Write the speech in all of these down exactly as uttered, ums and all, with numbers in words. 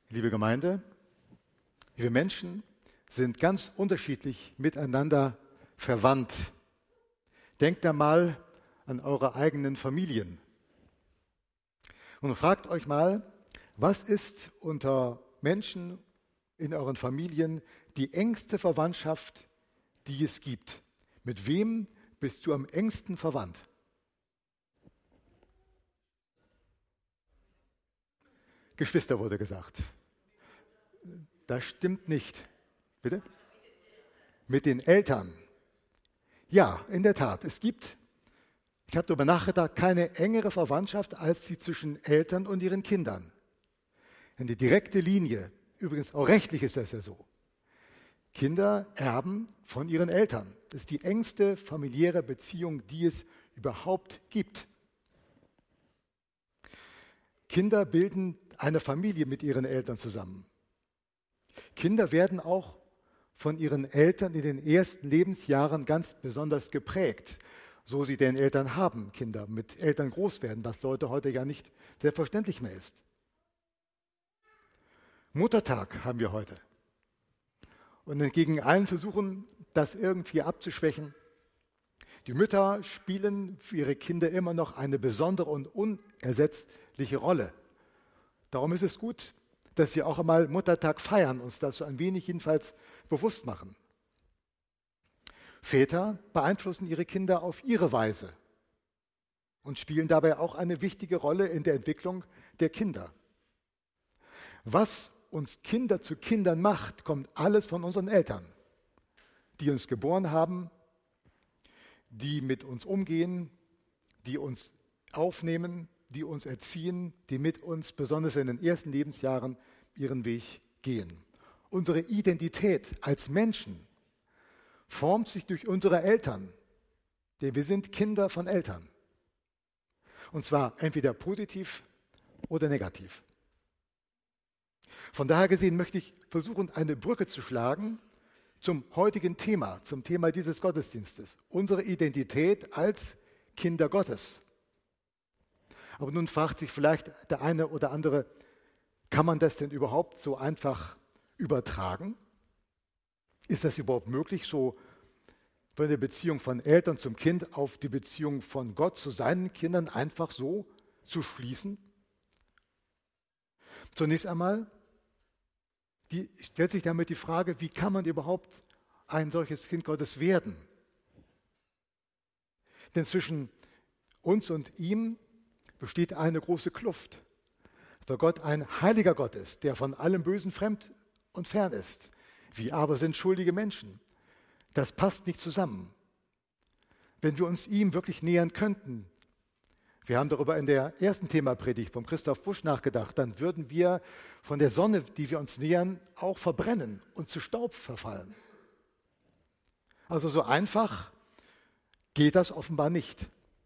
Liebe Gemeinde, wir Menschen sind ganz unterschiedlich miteinander verwandt. Denkt einmal an eure eigenen Familien und fragt euch mal, was ist unter Menschen in euren Familien die engste Verwandtschaft, die es gibt? Mit wem bist du am engsten verwandt? Geschwister wurde gesagt. Das stimmt nicht. Bitte? Mit den Eltern. Ja, in der Tat. Es gibt, ich habe darüber nachgedacht, keine engere Verwandtschaft als die zwischen Eltern und ihren Kindern. In die direkte Linie, übrigens auch rechtlich ist das ja so. Kinder erben von ihren Eltern. Das ist die engste familiäre Beziehung, die es überhaupt gibt. Kinder bilden eine Familie mit ihren Eltern zusammen. Kinder werden auch von ihren Eltern in den ersten Lebensjahren ganz besonders geprägt, so sie den Eltern haben, Kinder mit Eltern groß werden, was Leute heute ja nicht selbstverständlich mehr ist. Muttertag haben wir heute. Und entgegen allen Versuchen, das irgendwie abzuschwächen, die Mütter spielen für ihre Kinder immer noch eine besondere und unersetzliche Rolle. Darum ist es gut, dass wir auch einmal Muttertag feiern, uns das so ein wenig jedenfalls bewusst machen. Väter beeinflussen ihre Kinder auf ihre Weise und spielen dabei auch eine wichtige Rolle in der Entwicklung der Kinder. Was uns Kinder zu Kindern macht, kommt alles von unseren Eltern, die uns geboren haben, die mit uns umgehen, die uns aufnehmen, die uns erziehen, die mit uns besonders in den ersten Lebensjahren ihren Weg gehen. Unsere Identität als Menschen formt sich durch unsere Eltern, denn wir sind Kinder von Eltern. Und zwar entweder positiv oder negativ. Von daher gesehen möchte ich versuchen, eine Brücke zu schlagen zum heutigen Thema, zum Thema dieses Gottesdienstes. Unsere Identität als Kinder Gottes. Aber nun fragt sich vielleicht der eine oder andere, kann man das denn überhaupt so einfach übertragen? Ist das überhaupt möglich, so von der Beziehung von Eltern zum Kind auf die Beziehung von Gott zu seinen Kindern einfach so zu schließen? Zunächst einmal die, stellt sich damit die Frage, wie kann man überhaupt ein solches Kind Gottes werden? Denn zwischen uns und ihm besteht eine große Kluft, weil Gott ein heiliger Gott ist, der von allem Bösen fremd und fern ist. Wir aber sind schuldige Menschen. Das passt nicht zusammen. Wenn wir uns ihm wirklich nähern könnten, wir haben darüber in der ersten Themapredigt von Christoph Busch nachgedacht, dann würden wir von der Sonne, die wir uns nähern, auch verbrennen und zu Staub verfallen. Also so einfach geht das offenbar nicht.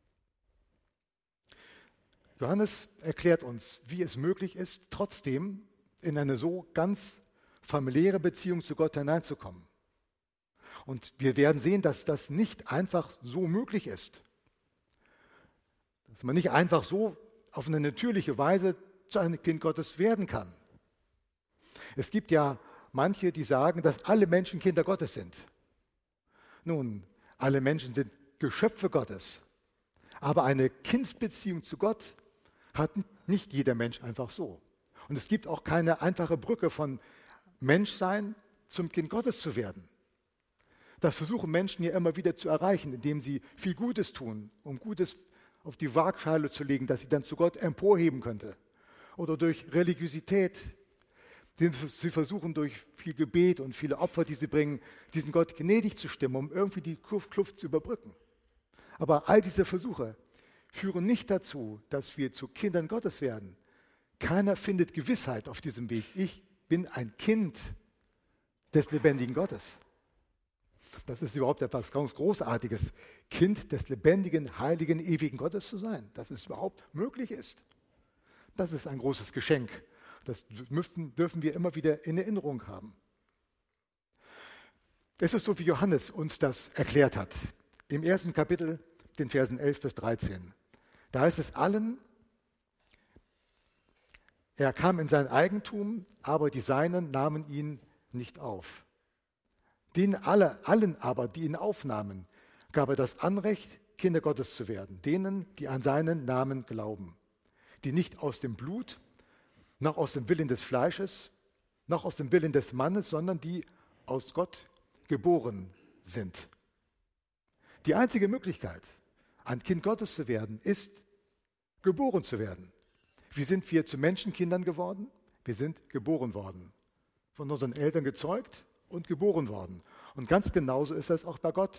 Johannes erklärt uns, wie es möglich ist, trotzdem in eine so ganz familiäre Beziehung zu Gott hineinzukommen. Und wir werden sehen, dass das nicht einfach so möglich ist. Dass man nicht einfach so auf eine natürliche Weise zu einem Kind Gottes werden kann. Es gibt ja manche, die sagen, dass alle Menschen Kinder Gottes sind. Nun, alle Menschen sind Geschöpfe Gottes. Aber eine Kindsbeziehung zu Gott hat nicht jeder Mensch einfach so. Und es gibt auch keine einfache Brücke von Menschsein zum Kind Gottes zu werden. Das versuchen Menschen ja immer wieder zu erreichen, indem sie viel Gutes tun, um Gutes auf die Waagschale zu legen, dass sie dann zu Gott emporheben könnte. Oder durch Religiosität. Sie versuchen durch viel Gebet und viele Opfer, die sie bringen, diesen Gott gnädig zu stimmen, um irgendwie die Kluft zu überbrücken. Aber all diese Versuche führen nicht dazu, dass wir zu Kindern Gottes werden. Keiner findet Gewissheit auf diesem Weg. Ich bin ein Kind des lebendigen Gottes. Das ist überhaupt etwas ganz Großartiges, Kind des lebendigen, heiligen, ewigen Gottes zu sein, dass es überhaupt möglich ist. Das ist ein großes Geschenk. Das dürfen, dürfen wir immer wieder in Erinnerung haben. Es ist so, wie Johannes uns das erklärt hat. Im ersten Kapitel, den Versen elf bis dreizehn. Da heißt es allen, Er kam in sein Eigentum, aber die Seinen nahmen ihn nicht auf. Denen alle, allen aber, die ihn aufnahmen, gab er das Anrecht, Kinder Gottes zu werden, denen, die an seinen Namen glauben, die nicht aus dem Blut, noch aus dem Willen des Fleisches, noch aus dem Willen des Mannes, sondern die aus Gott geboren sind. Die einzige Möglichkeit, ein Kind Gottes zu werden, ist, geboren zu werden. Wie sind wir zu Menschenkindern geworden? Wir sind geboren worden. Von unseren Eltern gezeugt und geboren worden. Und ganz genauso ist das auch bei Gott.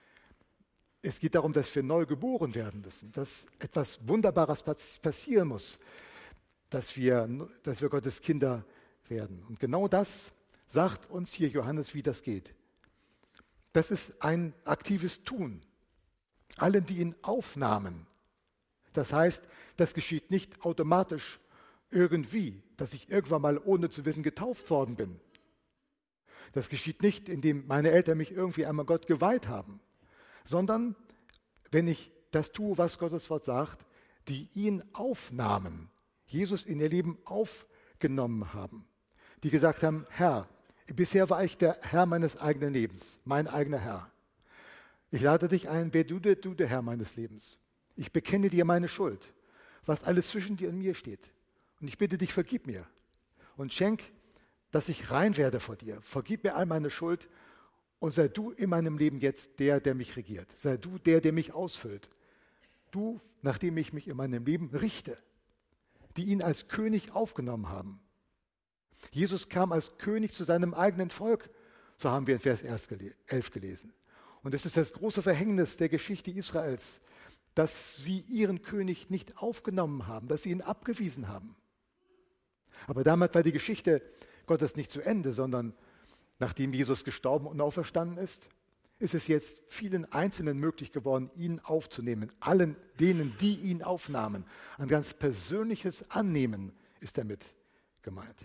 Es geht darum, dass wir neu geboren werden müssen, dass etwas Wunderbares passieren muss, dass wir, dass wir Gottes Kinder werden. Und genau das sagt uns hier Johannes, wie das geht. Das ist ein aktives Tun. Allen, die ihn aufnahmen. Das heißt, das geschieht nicht automatisch irgendwie, dass ich irgendwann mal ohne zu wissen getauft worden bin. Das geschieht nicht, indem meine Eltern mich irgendwie einmal Gott geweiht haben, sondern wenn ich das tue, was Gottes Wort sagt, die ihn aufnahmen, Jesus in ihr Leben aufgenommen haben, die gesagt haben, Herr, bisher war ich der Herr meines eigenen Lebens, mein eigener Herr. Ich lade dich ein, wer du der, du der Herr meines Lebens. Ich bekenne dir meine Schuld, was alles zwischen dir und mir steht. Und ich bitte dich, vergib mir und schenk, dass ich rein werde vor dir. Vergib mir all meine Schuld und sei du in meinem Leben jetzt der, der mich regiert. Sei du der, der mich ausfüllt. Du, nachdem ich mich in meinem Leben richte, die ihn als König aufgenommen haben. Jesus kam als König zu seinem eigenen Volk, so haben wir in Vers elf gelesen. Und es ist das große Verhängnis der Geschichte Israels, dass sie ihren König nicht aufgenommen haben, dass sie ihn abgewiesen haben. Aber damit war die Geschichte Gottes nicht zu Ende, sondern nachdem Jesus gestorben und auferstanden ist, ist es jetzt vielen Einzelnen möglich geworden, ihn aufzunehmen. Allen denen, die ihn aufnahmen. Ein ganz persönliches Annehmen ist damit gemeint.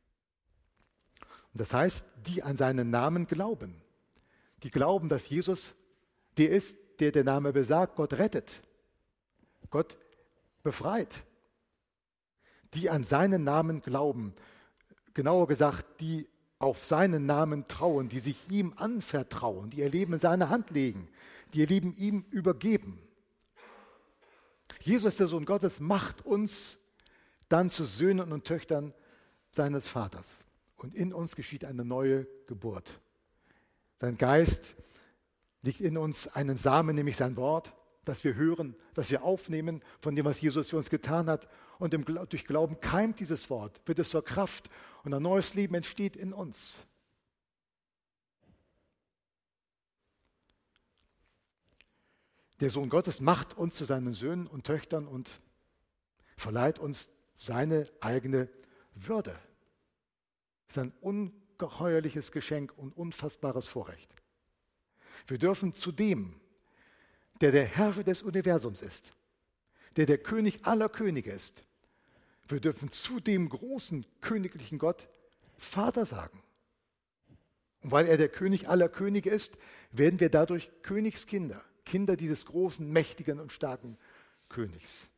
Und das heißt, die an seinen Namen glauben. Die glauben, dass Jesus der ist, der der Name besagt, Gott rettet, Gott befreit. Die an seinen Namen glauben, genauer gesagt, die auf seinen Namen trauen, die sich ihm anvertrauen, die ihr Leben in seine Hand legen, die ihr Leben ihm übergeben. Jesus, der Sohn Gottes, macht uns dann zu Söhnen und Töchtern seines Vaters. Und in uns geschieht eine neue Geburt. Sein Geist liegt in uns einen Samen, nämlich sein Wort, das wir hören, das wir aufnehmen von dem, was Jesus für uns getan hat. Und im, durch Glauben keimt dieses Wort, wird es zur Kraft und ein neues Leben entsteht in uns. Der Sohn Gottes macht uns zu seinen Söhnen und Töchtern und verleiht uns seine eigene Würde. Das ist ein ungeheuerliches Geschenk und unfassbares Vorrecht. Wir dürfen zu dem, der der Herrscher des Universums ist, der der König aller Könige ist, wir dürfen zu dem großen königlichen Gott Vater sagen. Und weil er der König aller Könige ist, werden wir dadurch Königskinder, Kinder dieses großen, mächtigen und starken Königs.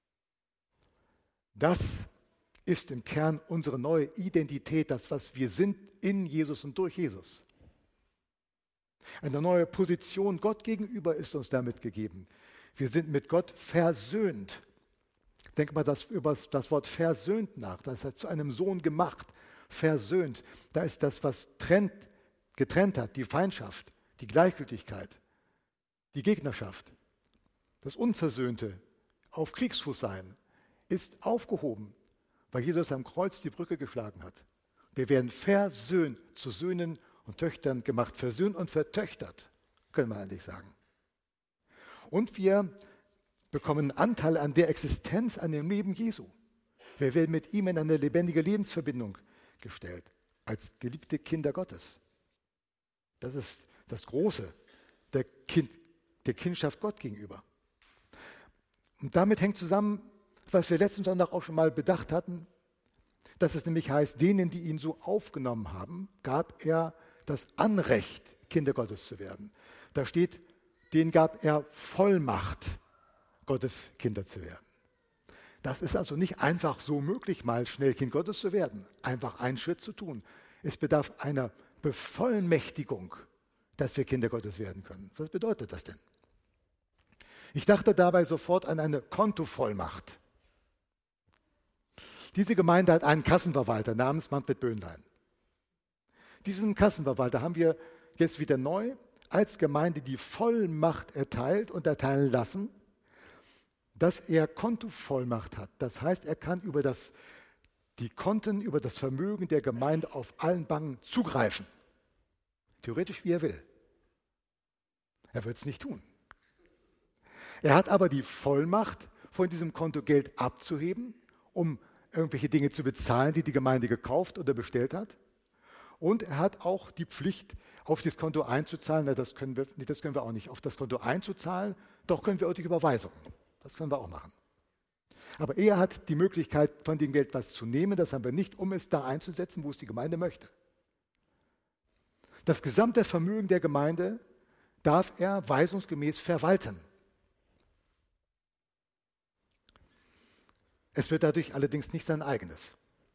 Das ist im Kern unsere neue Identität, das, was wir sind in Jesus und durch Jesus. Eine neue Position Gott gegenüber ist uns damit gegeben. Wir sind mit Gott versöhnt. Denk mal das, über das Wort versöhnt nach. Das ist zu einem Sohn gemacht, versöhnt. Da ist das, was trennt, getrennt hat, die Feindschaft, die Gleichgültigkeit, die Gegnerschaft. Das Unversöhnte, auf Kriegsfuß sein, ist aufgehoben, weil Jesus am Kreuz die Brücke geschlagen hat. Wir werden versöhnt, zu Söhnen und Töchtern gemacht, versöhnt und vertöchtert, können wir eigentlich sagen. Und wir bekommen Anteil an der Existenz, an dem Leben Jesu. Wir werden mit ihm in eine lebendige Lebensverbindung gestellt, als geliebte Kinder Gottes. Das ist das Große der, kind, der Kindschaft Gott gegenüber. Und damit hängt zusammen, was wir letzten Sonntag auch schon mal bedacht hatten, dass es nämlich heißt, denen, die ihn so aufgenommen haben, gab er das Anrecht, Kinder Gottes zu werden. Da steht, denen gab er Vollmacht, Gottes Kinder zu werden. Das ist also nicht einfach so möglich, mal schnell Kind Gottes zu werden, einfach einen Schritt zu tun. Es bedarf einer Bevollmächtigung, dass wir Kinder Gottes werden können. Was bedeutet das denn? Ich dachte dabei sofort an eine Kontovollmacht. Diese Gemeinde hat einen Kassenverwalter namens Manfred Böhnlein. Diesen Kassenverwalter haben wir jetzt wieder neu als Gemeinde die Vollmacht erteilt und erteilen lassen, dass er Kontovollmacht hat. Das heißt, er kann über das, die Konten, über das Vermögen der Gemeinde auf allen Banken zugreifen. Theoretisch, wie er will. Er wird es nicht tun. Er hat aber die Vollmacht, von diesem Konto Geld abzuheben, um irgendwelche Dinge zu bezahlen, die die Gemeinde gekauft oder bestellt hat. Und er hat auch die Pflicht, auf das Konto einzuzahlen. Na, das können wir, nee, das können wir auch nicht. Auf das Konto einzuzahlen, doch können wir auch durch Überweisungen. Das können wir auch machen. Aber er hat die Möglichkeit, von dem Geld was zu nehmen. Das haben wir nicht, um es da einzusetzen, wo es die Gemeinde möchte. Das gesamte Vermögen der Gemeinde darf er weisungsgemäß verwalten. Es wird dadurch allerdings nicht sein eigenes.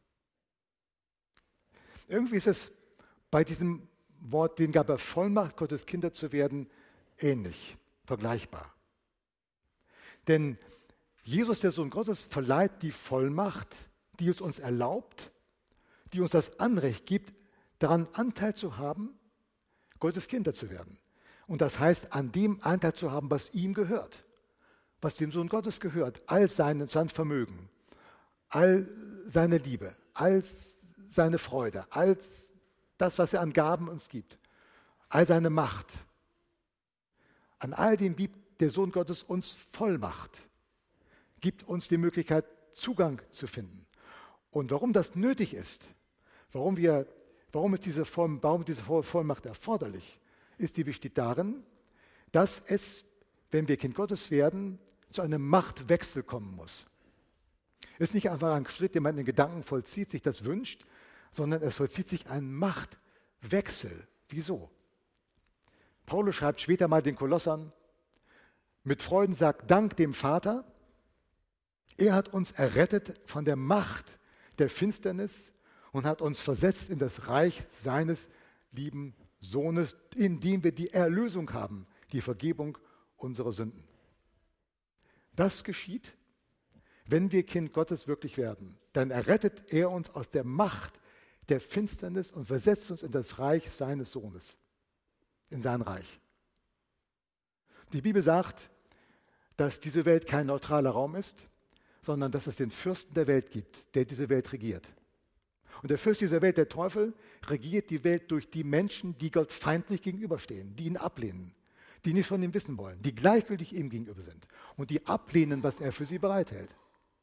Irgendwie ist es bei diesem Wort, den gab er Vollmacht, Gottes Kinder zu werden, ähnlich, vergleichbar. Denn Jesus, der Sohn Gottes, verleiht die Vollmacht, die es uns erlaubt, die uns das Anrecht gibt, daran Anteil zu haben, Gottes Kinder zu werden. Und das heißt, an dem Anteil zu haben, was ihm gehört, was dem Sohn Gottes gehört, all sein, sein Vermögen, all seine Liebe, all seine Freude, all das, was er an Gaben uns gibt, all seine Macht. An all dem gibt der Sohn Gottes uns Vollmacht, gibt uns die Möglichkeit, Zugang zu finden. Und warum das nötig ist, warum, wir, warum ist diese, Voll, warum diese Vollmacht erforderlich, ist, die besteht darin, dass es, wenn wir Kind Gottes werden, zu einem Machtwechsel kommen muss. Es ist nicht einfach ein Schritt, den man in den Gedanken vollzieht, sich das wünscht, sondern es vollzieht sich ein Machtwechsel. Wieso? Paulus schreibt später mal den Kolossern, mit Freuden sagt Dank dem Vater, er hat uns errettet von der Macht der Finsternis und hat uns versetzt in das Reich seines lieben Sohnes, in dem wir die Erlösung haben, die Vergebung unserer Sünden. Das geschieht, wenn wir Kind Gottes wirklich werden. Dann errettet er uns aus der Macht der Finsternis und versetzt uns in das Reich seines Sohnes, in sein Reich. Die Bibel sagt, dass diese Welt kein neutraler Raum ist, sondern dass es den Fürsten der Welt gibt, der diese Welt regiert. Und der Fürst dieser Welt, der Teufel, regiert die Welt durch die Menschen, die Gott feindlich gegenüberstehen, die ihn ablehnen, die nichts von ihm wissen wollen, die gleichgültig ihm gegenüber sind und die ablehnen, was er für sie bereithält.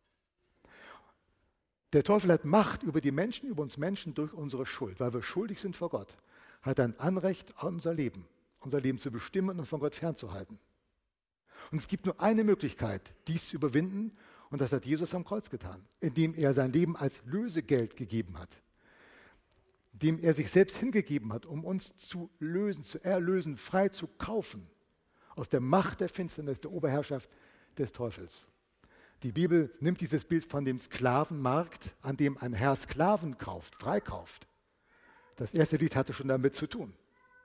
Der Teufel hat Macht über die Menschen, über uns Menschen durch unsere Schuld, weil wir schuldig sind vor Gott, hat ein Anrecht auf unser Leben, unser Leben zu bestimmen und von Gott fernzuhalten. Und es gibt nur eine Möglichkeit, dies zu überwinden, und das hat Jesus am Kreuz getan, indem er sein Leben als Lösegeld gegeben hat, indem er sich selbst hingegeben hat, um uns zu lösen, zu erlösen, frei zu kaufen aus der Macht der Finsternis, der Oberherrschaft des Teufels. Die Bibel nimmt dieses Bild von dem Sklavenmarkt, an dem ein Herr Sklaven kauft, freikauft. Das erste Lied hatte schon damit zu tun.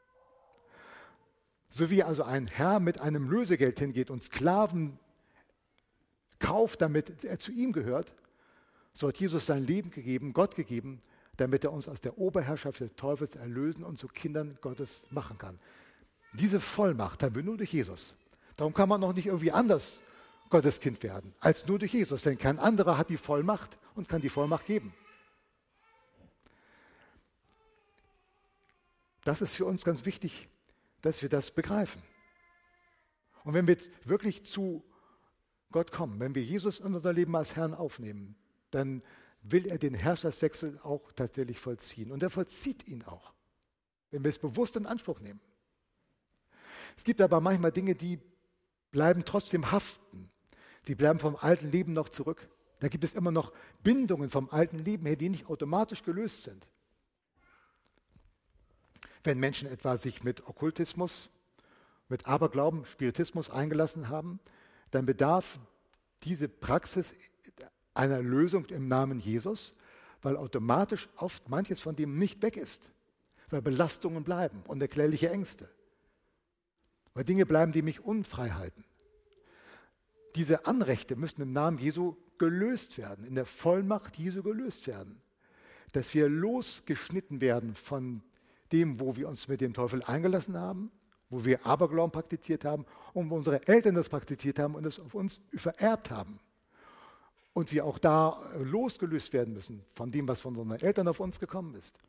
So wie also ein Herr mit einem Lösegeld hingeht und Sklaven kauft, damit er zu ihm gehört, so hat Jesus sein Leben gegeben, Gott gegeben, damit er uns aus der Oberherrschaft des Teufels erlösen und zu Kindern Gottes machen kann. Diese Vollmacht haben wir nur durch Jesus. Darum kann man noch nicht irgendwie anders Gottes Kind werden, als nur durch Jesus, denn kein anderer hat die Vollmacht und kann die Vollmacht geben. Das ist für uns ganz wichtig, dass wir das begreifen. Und wenn wir jetzt wirklich zu Gott kommen, wenn wir Jesus in unser Leben als Herrn aufnehmen, dann will er den Herrschaftswechsel auch tatsächlich vollziehen. Und er vollzieht ihn auch, wenn wir es bewusst in Anspruch nehmen. Es gibt aber manchmal Dinge, die bleiben trotzdem haften. Die bleiben vom alten Leben noch zurück. Da gibt es immer noch Bindungen vom alten Leben her, die nicht automatisch gelöst sind. Wenn Menschen etwa sich mit Okkultismus, mit Aberglauben, Spiritismus eingelassen haben, dann bedarf diese Praxis einer Lösung im Namen Jesus, weil automatisch oft manches von dem nicht weg ist, weil Belastungen bleiben, unerklärliche Ängste, weil Dinge bleiben, die mich unfrei halten. Diese Anrechte müssen im Namen Jesu gelöst werden, in der Vollmacht Jesu gelöst werden, dass wir losgeschnitten werden von dem, wo wir uns mit dem Teufel eingelassen haben, wo wir Aberglauben praktiziert haben und wo unsere Eltern das praktiziert haben und es auf uns vererbt haben. Und wir auch da losgelöst werden müssen von dem, was von unseren Eltern auf uns gekommen ist.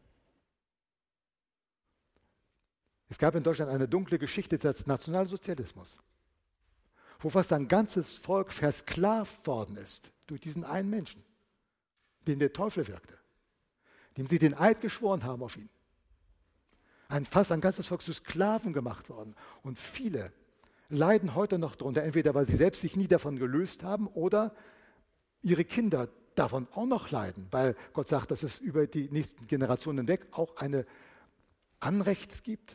Es gab in Deutschland eine dunkle Geschichte des Nationalsozialismus, wo fast ein ganzes Volk versklavt worden ist durch diesen einen Menschen, den der Teufel wirkte, dem sie den Eid geschworen haben auf ihn. Ein, fast ein ganzes Volk zu Sklaven gemacht worden. Und viele leiden heute noch darunter, entweder weil sie selbst sich nie davon gelöst haben oder ihre Kinder davon auch noch leiden, weil Gott sagt, dass es über die nächsten Generationen hinweg auch eine Anrecht gibt.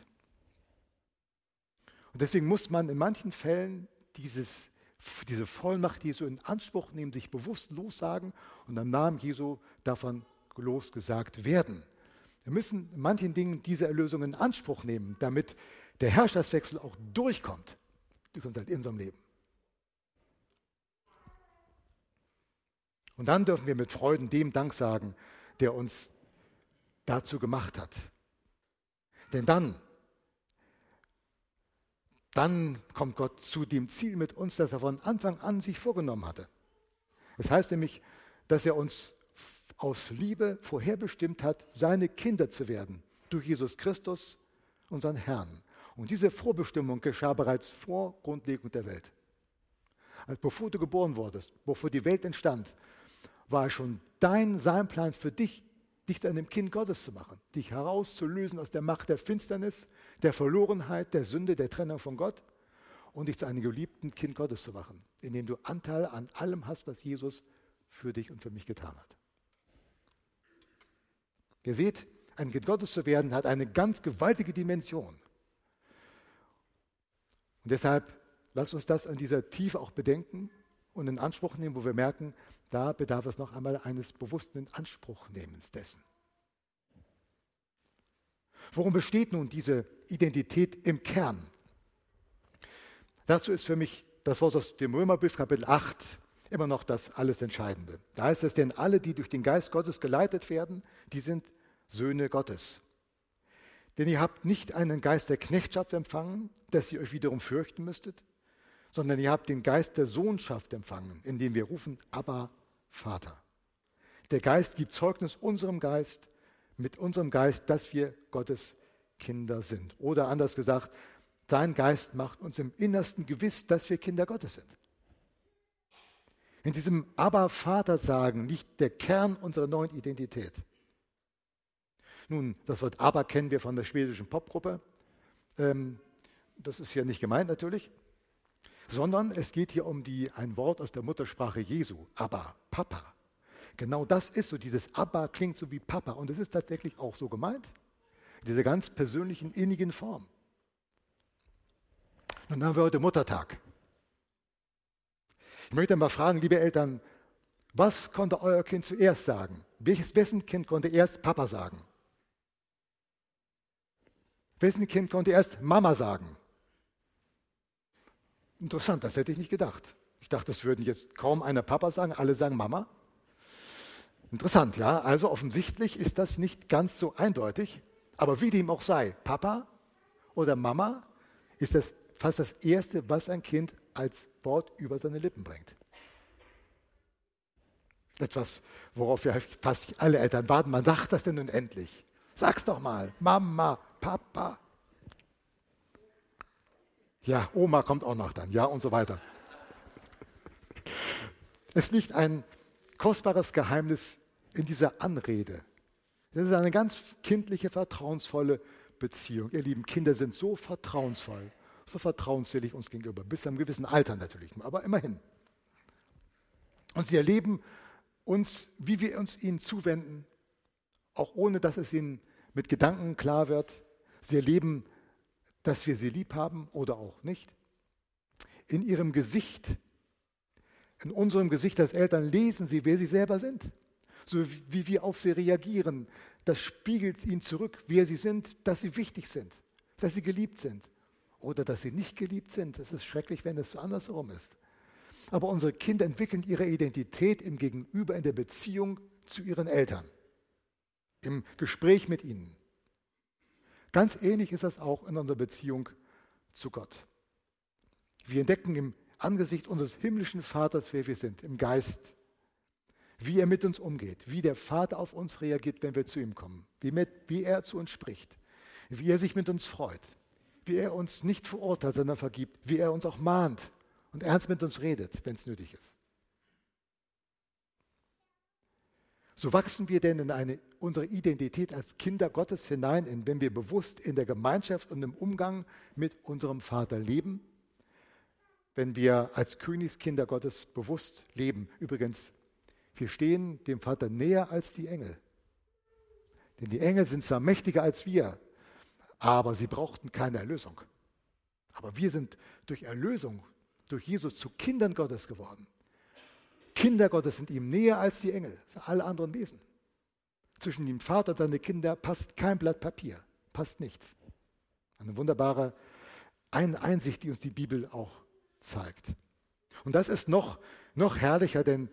Und deswegen muss man in manchen Fällen dieses, diese Vollmacht Jesu in Anspruch nehmen, sich bewusst lossagen und im Namen Jesu davon losgesagt werden. Wir müssen in manchen Dingen diese Erlösung in Anspruch nehmen, damit der Herrschaftswechsel auch durchkommt durch unser, in unserem Leben. Und dann dürfen wir mit Freuden dem Dank sagen, der uns dazu gemacht hat. Denn dann, dann kommt Gott zu dem Ziel mit uns, das er von Anfang an sich vorgenommen hatte. Es heißt nämlich, dass er uns aus Liebe vorherbestimmt hat, seine Kinder zu werden, durch Jesus Christus, unseren Herrn. Und diese Vorbestimmung geschah bereits vor Grundlegung der Welt. Also bevor du geboren wurdest, bevor die Welt entstand, war schon dein, sein Plan für dich, dich zu einem Kind Gottes zu machen, dich herauszulösen aus der Macht der Finsternis, der Verlorenheit, der Sünde, der Trennung von Gott und dich zu einem geliebten Kind Gottes zu machen, indem du Anteil an allem hast, was Jesus für dich und für mich getan hat. Ihr seht, ein Kind Gottes zu werden, hat eine ganz gewaltige Dimension. Und deshalb lasst uns das an dieser Tiefe auch bedenken und in Anspruch nehmen, wo wir merken, da bedarf es noch einmal eines bewussten Inanspruchnehmens dessen. Worum besteht nun diese Identität im Kern? Dazu ist für mich das Wort aus dem Römerbrief Kapitel acht immer noch das alles Entscheidende. Da heißt es, denn alle, die durch den Geist Gottes geleitet werden, die sind Söhne Gottes. Denn ihr habt nicht einen Geist der Knechtschaft empfangen, dass ihr euch wiederum fürchten müsstet, sondern ihr habt den Geist der Sohnschaft empfangen, in dem wir rufen, Abba, Vater. Der Geist gibt Zeugnis unserem Geist, mit unserem Geist, dass wir Gottes Kinder sind. Oder anders gesagt, sein Geist macht uns im Innersten gewiss, dass wir Kinder Gottes sind. In diesem Abba, Vater sagen liegt der Kern unserer neuen Identität. Nun, das Wort Abba kennen wir von der schwedischen Popgruppe. Ähm, das ist hier nicht gemeint natürlich. Sondern es geht hier um die, ein Wort aus der Muttersprache Jesu, Abba, Papa. Genau das ist so, dieses Abba klingt so wie Papa und es ist tatsächlich auch so gemeint, diese ganz persönlichen, innigen Form. Nun haben wir heute Muttertag. Ich möchte mal fragen, liebe Eltern, was konnte euer Kind zuerst sagen? Welches, wessen Kind konnte erst Papa sagen? Wessen Kind konnte erst Mama sagen? Interessant, das hätte ich nicht gedacht. Ich dachte, das würden jetzt kaum einer Papa sagen, alle sagen Mama. Interessant, ja. Also offensichtlich ist das nicht ganz so eindeutig. Aber wie dem auch sei, Papa oder Mama ist das fast das Erste, was ein Kind als Wort über seine Lippen bringt. Etwas, worauf wir fast alle Eltern warten. Man sagt das denn nun endlich. Sag's doch mal. Mama, Papa. Ja, Oma kommt auch noch dann, ja, und so weiter. Es liegt ein kostbares Geheimnis in dieser Anrede. Das ist eine ganz kindliche, vertrauensvolle Beziehung. Ihr lieben Kinder sind so vertrauensvoll, so vertrauensselig uns gegenüber, bis zu einem gewissen Alter natürlich, aber immerhin. Und sie erleben uns, wie wir uns ihnen zuwenden, auch ohne, dass es ihnen mit Gedanken klar wird. Sie erleben, dass wir sie lieb haben oder auch nicht. In ihrem Gesicht In unserem Gesicht als Eltern lesen sie, wer sie selber sind. So wie wir auf sie reagieren, das spiegelt ihnen zurück, wer sie sind, dass sie wichtig sind, dass sie geliebt sind oder dass sie nicht geliebt sind. Es ist schrecklich, wenn es so andersherum ist. Aber unsere Kinder entwickeln ihre Identität im Gegenüber, in der Beziehung zu ihren Eltern, im Gespräch mit ihnen. Ganz ähnlich ist das auch in unserer Beziehung zu Gott. Wir entdecken im Angesicht unseres himmlischen Vaters, wer wir sind, im Geist, wie er mit uns umgeht, wie der Vater auf uns reagiert, wenn wir zu ihm kommen, wie, mit, wie er zu uns spricht, wie er sich mit uns freut, wie er uns nicht verurteilt, sondern vergibt, wie er uns auch mahnt und ernst mit uns redet, wenn es nötig ist. So wachsen wir denn in eine, unsere Identität als Kinder Gottes hinein, in, wenn wir bewusst in der Gemeinschaft und im Umgang mit unserem Vater leben, wenn wir als Königskinder Gottes bewusst leben. Übrigens, wir stehen dem Vater näher als die Engel. Denn die Engel sind zwar mächtiger als wir, aber sie brauchten keine Erlösung. Aber wir sind durch Erlösung, durch Jesus zu Kindern Gottes geworden. Kinder Gottes sind ihm näher als die Engel, als alle anderen Wesen. Zwischen dem Vater und seinen Kindern passt kein Blatt Papier, passt nichts. Eine wunderbare Einsicht, die uns die Bibel auch zeigt. Und das ist noch, noch herrlicher, denn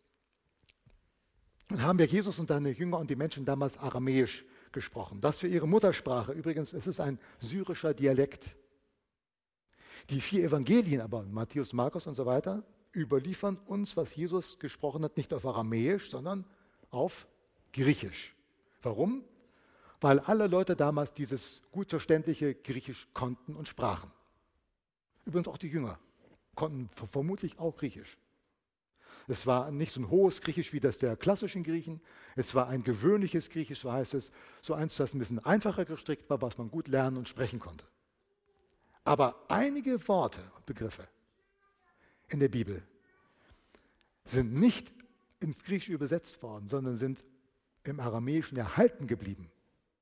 dann haben wir Jesus und seine Jünger und die Menschen damals Aramäisch gesprochen. Das für ihre Muttersprache. Übrigens, es ist ein syrischer Dialekt. Die vier Evangelien aber, Matthäus, Markus und so weiter, überliefern uns, was Jesus gesprochen hat, nicht auf Aramäisch, sondern auf Griechisch. Warum? Weil alle Leute damals dieses gut verständliche Griechisch konnten und sprachen. Übrigens auch die Jünger konnten vermutlich auch Griechisch. Es war nicht so ein hohes Griechisch wie das der klassischen Griechen. Es war ein gewöhnliches Griechisch, so heißt es. So eins, das ein bisschen einfacher gestrickt war, was man gut lernen und sprechen konnte. Aber einige Worte und Begriffe in der Bibel sind nicht ins Griechische übersetzt worden, sondern sind im Aramäischen erhalten geblieben.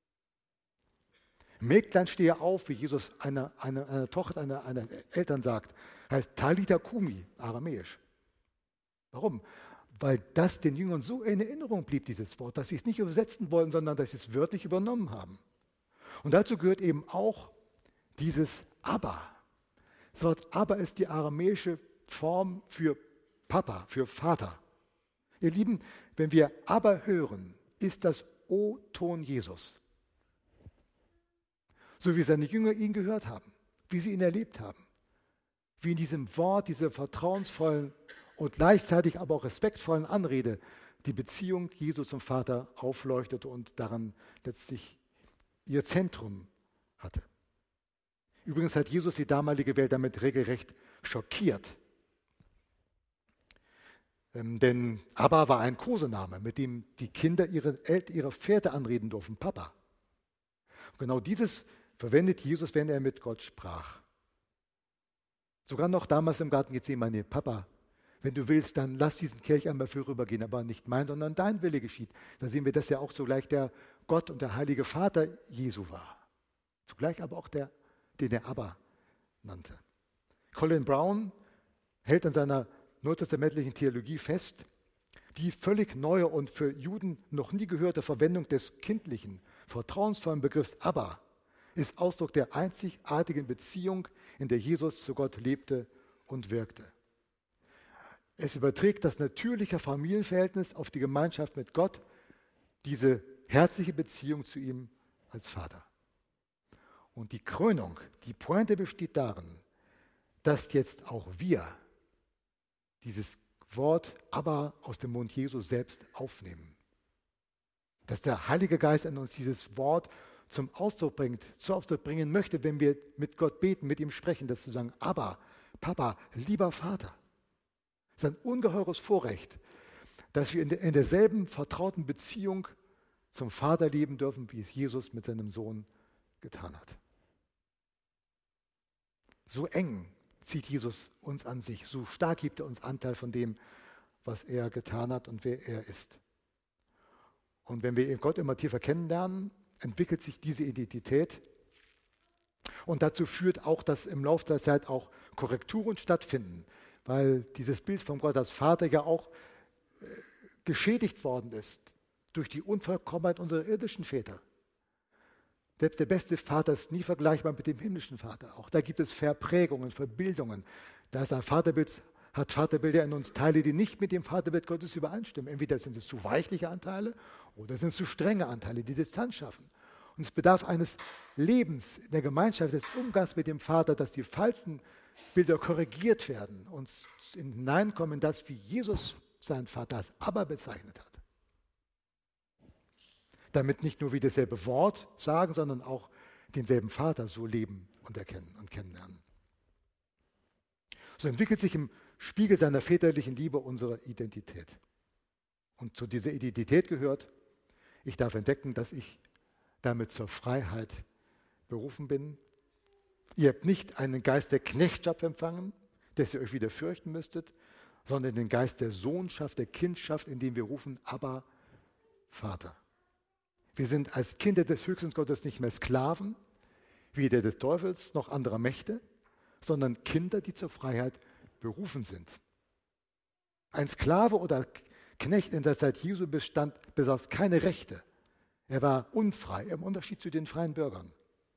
Mägdlein stehe auf, wie Jesus einer eine, eine Tochter einer, einer Eltern sagt, heißt Talitha Kumi, aramäisch. Warum? Weil das den Jüngern so in Erinnerung blieb, dieses Wort, dass sie es nicht übersetzen wollen, sondern dass sie es wörtlich übernommen haben. Und dazu gehört eben auch dieses Abba. Das Wort Abba ist die aramäische Form für Papa, für Vater. Ihr Lieben, wenn wir Abba hören, ist das O-Ton Jesus. So wie seine Jünger ihn gehört haben, wie sie ihn erlebt haben, wie in diesem Wort, dieser vertrauensvollen und gleichzeitig aber auch respektvollen Anrede die Beziehung Jesu zum Vater aufleuchtete und daran letztlich ihr Zentrum hatte. Übrigens hat Jesus die damalige Welt damit regelrecht schockiert. Ähm, denn Abba war ein Kosename, mit dem die Kinder ihre, El- ihre Väter anreden durften, Papa. Und genau dieses verwendet Jesus, wenn er mit Gott sprach. Sogar noch damals im Garten Gethsemane, Papa, wenn du willst, dann lass diesen Kelch einmal vorübergehen, aber nicht mein, sondern dein Wille geschieht. Da sehen wir, dass ja auch zugleich der Gott und der heilige Vater Jesu war. Zugleich aber auch der, den er Abba nannte. Colin Brown hält an seiner neutestamentlichen Theologie fest, die völlig neue und für Juden noch nie gehörte Verwendung des kindlichen, vertrauensvollen Begriffs Abba ist Ausdruck der einzigartigen Beziehung, in der Jesus zu Gott lebte und wirkte. Es überträgt das natürliche Familienverhältnis auf die Gemeinschaft mit Gott, diese herzliche Beziehung zu ihm als Vater. Und die Krönung, die Pointe besteht darin, dass jetzt auch wir dieses Wort Abba aus dem Mund Jesu selbst aufnehmen. Dass der Heilige Geist in uns dieses Wort zum Ausdruck bringt, zum Ausdruck bringen möchte, wenn wir mit Gott beten, mit ihm sprechen, das zu sagen, Abba, Papa, lieber Vater. Es ist ein ungeheures Vorrecht, dass wir in, der, in derselben vertrauten Beziehung zum Vater leben dürfen, wie es Jesus mit seinem Sohn getan hat. So eng zieht Jesus uns an sich, so stark gibt er uns Anteil von dem, was er getan hat und wer er ist. Und wenn wir Gott immer tiefer kennenlernen, entwickelt sich diese Identität. Und dazu führt auch, dass im Laufe der Zeit auch Korrekturen stattfinden. weil dieses Bild von Gott als Vater ja auch äh, geschädigt worden ist durch die Unvollkommenheit unserer irdischen Väter. Selbst der beste Vater ist nie vergleichbar mit dem himmlischen Vater. Auch da gibt es Verprägungen, Verbildungen. Da ist ein Vaterbild, hat Vaterbilder in uns Teile, die nicht mit dem Vaterbild Gottes übereinstimmen. Entweder sind es zu weichliche Anteile oder sind es zu strenge Anteile, die Distanz schaffen. Und es bedarf eines Lebens in der Gemeinschaft, des Umgangs mit dem Vater, dass die falschen Bilder korrigiert werden und hineinkommen in das, wie Jesus seinen Vater als Abba bezeichnet hat. Damit nicht nur wir dasselbe Wort sagen, sondern auch denselben Vater so leben und erkennen und kennenlernen. So entwickelt sich im Spiegel seiner väterlichen Liebe unsere Identität. Und zu dieser Identität gehört, ich darf entdecken, dass ich damit zur Freiheit berufen bin. Ihr habt nicht einen Geist der Knechtschaft empfangen, dass ihr euch wieder fürchten müsstet, sondern den Geist der Sohnschaft, der Kindschaft, in dem wir rufen, aber Vater. Wir sind als Kinder des höchsten Gottes nicht mehr Sklaven, weder des Teufels noch anderer Mächte, sondern Kinder, die zur Freiheit berufen sind. Ein Sklave oder Knecht in der Zeit Jesu bestand, besaß keine Rechte. Er war unfrei, im Unterschied zu den freien Bürgern.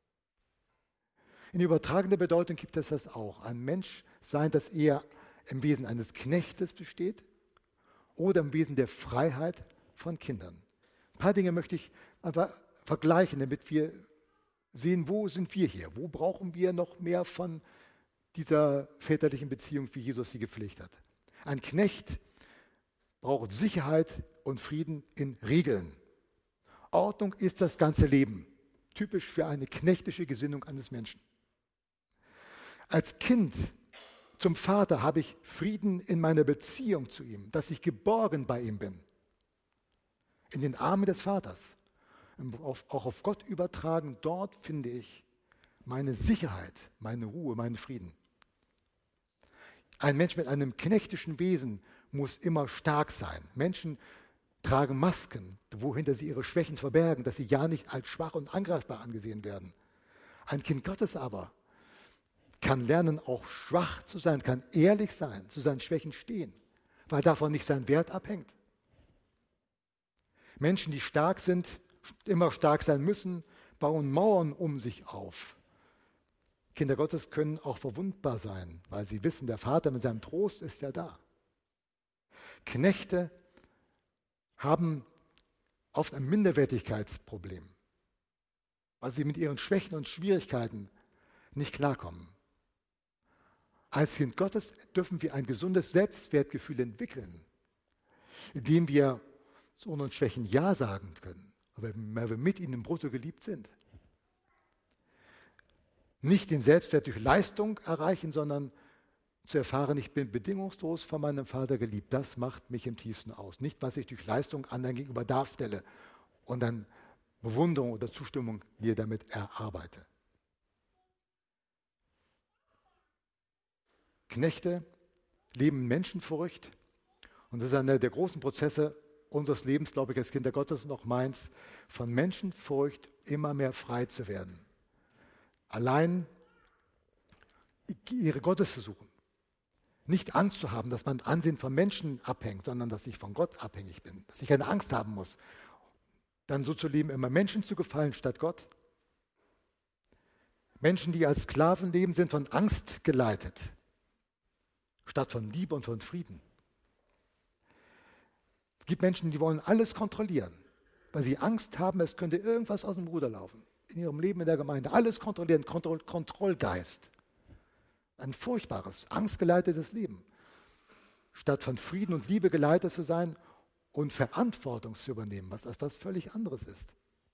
In übertragender Bedeutung gibt es das auch. Ein Mensch sein, das eher im Wesen eines Knechtes besteht oder im Wesen der Freiheit von Kindern. Ein paar Dinge möchte ich einfach vergleichen, damit wir sehen, wo sind wir hier? Wo brauchen wir noch mehr von dieser väterlichen Beziehung, wie Jesus sie gepflegt hat? Ein Knecht braucht Sicherheit und Frieden in Regeln. Ordnung ist das ganze Leben, typisch für eine knechtische Gesinnung eines Menschen. Als Kind zum Vater habe ich Frieden in meiner Beziehung zu ihm, dass ich geborgen bei ihm bin. In den Armen des Vaters. Auch auf Gott übertragen, dort finde ich meine Sicherheit, meine Ruhe, meinen Frieden. Ein Mensch mit einem knechtischen Wesen muss immer stark sein. Menschen tragen Masken, wohinter sie ihre Schwächen verbergen, dass sie ja nicht als schwach und angreifbar angesehen werden. Ein Kind Gottes aber kann lernen, auch schwach zu sein, kann ehrlich sein, zu seinen Schwächen stehen, weil davon nicht sein Wert abhängt. Menschen, die stark sind, immer stark sein müssen, bauen Mauern um sich auf. Kinder Gottes können auch verwundbar sein, weil sie wissen, der Vater mit seinem Trost ist ja da. Knechte haben oft ein Minderwertigkeitsproblem, weil sie mit ihren Schwächen und Schwierigkeiten nicht klarkommen. Als Kind Gottes dürfen wir ein gesundes Selbstwertgefühl entwickeln, indem wir zu unseren Schwächen Ja sagen können, weil wir mit ihnen im Brutto geliebt sind. Nicht den Selbstwert durch Leistung erreichen, sondern zu erfahren, ich bin bedingungslos von meinem Vater geliebt. Das macht mich im tiefsten aus. Nicht, was ich durch Leistung anderen gegenüber darstelle und dann Bewunderung oder Zustimmung mir damit erarbeite. Knechte leben Menschenfurcht und das ist einer der großen Prozesse unseres Lebens, glaube ich, als Kinder Gottes und auch meins, von Menschenfurcht immer mehr frei zu werden. Allein ihre Gottes zu suchen. Nicht Angst zu haben, dass mein Ansehen von Menschen abhängt, sondern dass ich von Gott abhängig bin, dass ich keine Angst haben muss. Dann so zu leben, immer Menschen zu gefallen statt Gott. Menschen, die als Sklaven leben, sind von Angst geleitet, statt von Liebe und von Frieden. Es gibt Menschen, die wollen alles kontrollieren, weil sie Angst haben, es könnte irgendwas aus dem Ruder laufen. In ihrem Leben in der Gemeinde. Alles kontrollieren, Kontroll- Kontrollgeist. Ein furchtbares, angstgeleitetes Leben. Statt von Frieden und Liebe geleitet zu sein und Verantwortung zu übernehmen, was etwas völlig anderes ist.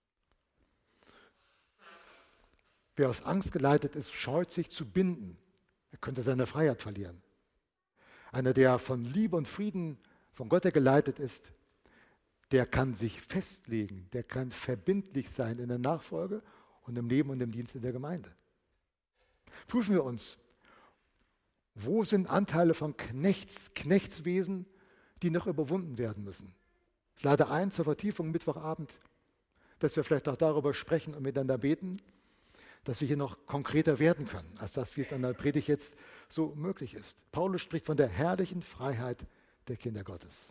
Wer aus Angst geleitet ist, scheut sich zu binden. Er könnte seine Freiheit verlieren. Einer, der von Liebe und Frieden von Gott her geleitet ist, der kann sich festlegen, der kann verbindlich sein in der Nachfolge und im Leben und im Dienst in der Gemeinde. Prüfen wir uns, wo sind Anteile von Knechts, Knechtswesen, die noch überwunden werden müssen? Ich lade ein zur Vertiefung Mittwochabend, dass wir vielleicht auch darüber sprechen und miteinander beten. dass wir hier noch konkreter werden können, als das, wie es an der Predigt jetzt so möglich ist. Paulus spricht von der herrlichen Freiheit der Kinder Gottes.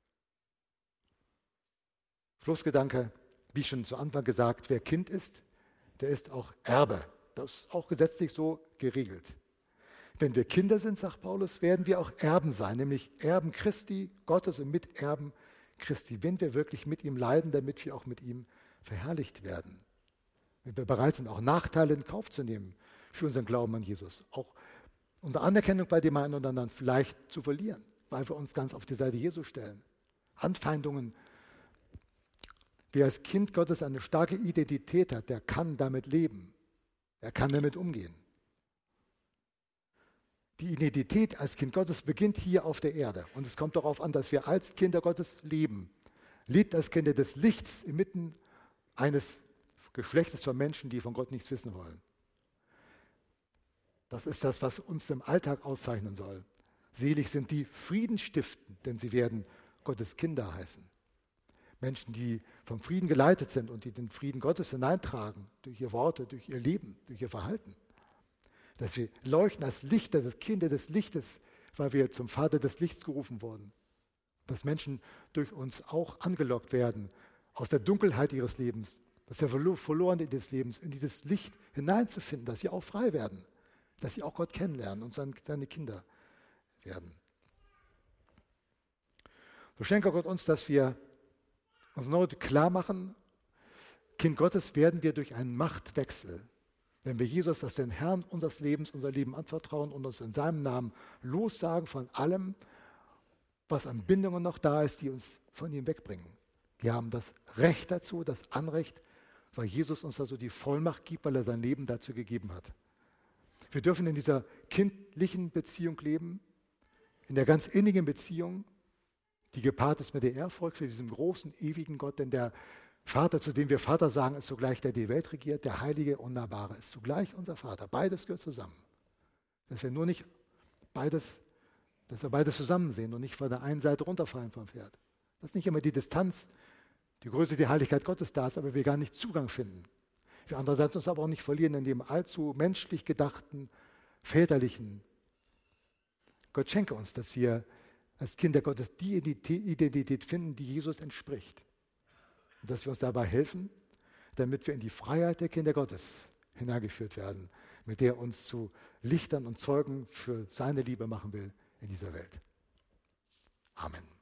Schlussgedanke, wie schon zu Anfang gesagt, wer Kind ist, der ist auch Erbe. Das ist auch gesetzlich so geregelt. Wenn wir Kinder sind, sagt Paulus, werden wir auch Erben sein, nämlich Erben Christi, Gottes und Miterben Christi, wenn wir wirklich mit ihm leiden, damit wir auch mit ihm verherrlicht werden. Wenn wir bereit sind, auch Nachteile in Kauf zu nehmen für unseren Glauben an Jesus, auch unsere Anerkennung bei dem einen oder anderen vielleicht zu verlieren, weil wir uns ganz auf die Seite Jesu stellen. Anfeindungen. Wer als Kind Gottes eine starke Identität hat, der kann damit leben. Er kann damit umgehen. Die Identität als Kind Gottes beginnt hier auf der Erde. Und es kommt darauf an, dass wir als Kinder Gottes leben. Lebt als Kinder des Lichts inmitten eines Geschlechtes von Menschen, die von Gott nichts wissen wollen. Das ist das, was uns im Alltag auszeichnen soll. Selig sind die Frieden stiften, denn sie werden Gottes Kinder heißen. Menschen, die vom Frieden geleitet sind und die den Frieden Gottes hineintragen, durch ihre Worte, durch ihr Leben, durch ihr Verhalten. Dass wir leuchten als Lichter, das Kinder des Lichtes, weil wir zum Vater des Lichts gerufen wurden. Dass Menschen durch uns auch angelockt werden, aus der Dunkelheit ihres Lebens, dass der Verlorene des Lebens in dieses Licht hineinzufinden, dass sie auch frei werden, dass sie auch Gott kennenlernen und seine Kinder werden. So schenke Gott uns, dass wir uns neu klar machen, Kind Gottes werden wir durch einen Machtwechsel, wenn wir Jesus als den Herrn unseres Lebens, unser Leben anvertrauen und uns in seinem Namen lossagen von allem, was an Bindungen noch da ist, die uns von ihm wegbringen. Wir haben das Recht dazu, das Anrecht, weil Jesus uns also die Vollmacht gibt, weil er sein Leben dazu gegeben hat. Wir dürfen in dieser kindlichen Beziehung leben, in der ganz innigen Beziehung, die gepaart ist mit der Ehrfurcht für diesen großen, ewigen Gott, denn der Vater, zu dem wir Vater sagen, ist zugleich der, der die Welt regiert, der Heilige, Unnahbare ist zugleich unser Vater. Beides gehört zusammen. Dass wir nur nicht beides, dass wir beides zusammen sehen und nicht von der einen Seite runterfallen vom Pferd. Dass nicht immer die Distanz, die Größe, die Heiligkeit Gottes da ist, aber wir gar nicht Zugang finden. Wir andererseits uns aber auch nicht verlieren in dem allzu menschlich gedachten, väterlichen. Gott schenke uns, dass wir als Kinder Gottes die Identität finden, die Jesus entspricht. Und dass wir uns dabei helfen, damit wir in die Freiheit der Kinder Gottes hineingeführt werden, mit der er uns zu Lichtern und Zeugen für seine Liebe machen will in dieser Welt. Amen.